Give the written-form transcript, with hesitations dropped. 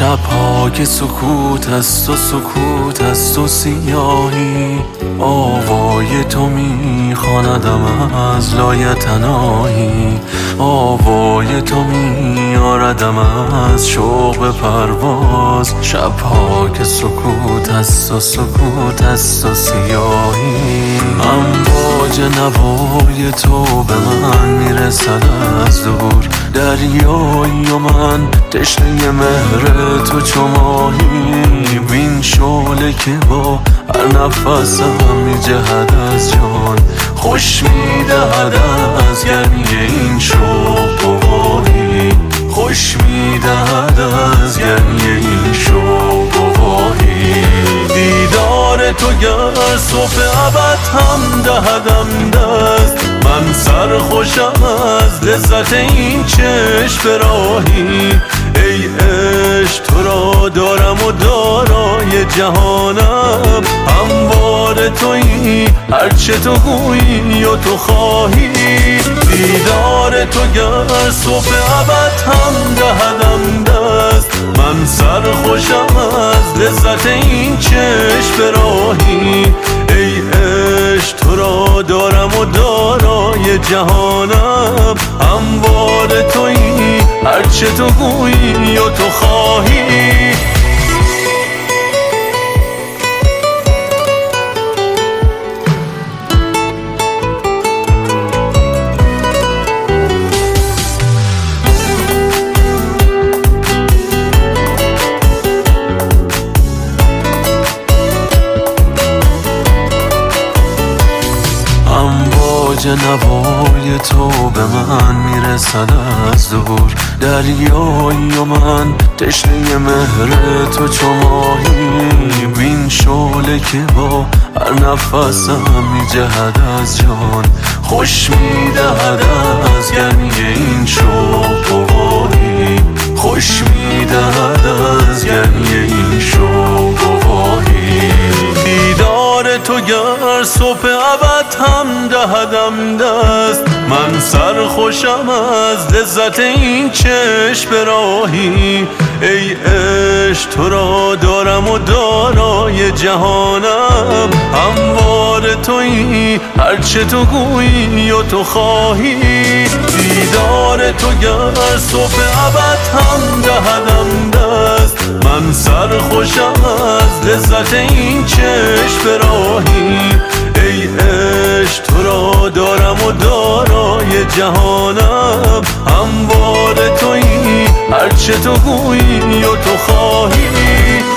شبها که سکوت است و سکوت است و سیاهی، آوای تو میخواندم از لایتناهی، آوای تو میاردم از شوق به پرواز. شبها که سکوت است و سکوت است و سیاهی، امواج نوای تو به من میرسد از دور، دریایی و من تشنه مهر تو چو ماهی. بین شعله که با هر نفسم میجهد از جان، خوش میدهد از گرمی این شوق گواهی، خوش میدهد از گرمی این شوق گواهی. دیدار تو گر صبح ابد هم دهدم دست، من سرخوشم از لذت این چشم راهی. ای عشق تو را دارم و دارای جهانم، هموار تویی هرچه تو گویی و تو خواهی. دیدار تو گر صبح ابد هم دهدم دست، من سرخوشم از لذت این چشم راهی. ای عشق تو را دارم و دارای جهانم، هموار تویی هرچه تو گویی و تو خواهی. امواج نوای تو به من میرسد از دور، دریایی و من تشنه مهر تو چو ماهی. بین شعله که با هر نفسم میجهد از جان، خوش میدهد از گرمی این شوق گواهی، خوش میدهد از گرمی این شوق گواهی. دیدار تو گر صبح ابد هم دهدم دست، من سرخوشم از لذت این چشم راهی. ای عشق تو را دارم و دارای جهانم، هموار تویی هرچه تو گویی و تو خواهی. دیدار تو گر صبح ابد هم دهدم دست، من سرخوشم از لذت این چشم راهی. ای عشق تو را دارم و دارای جهانم، هموار تویی هرچه تو گویی و تو خواهی.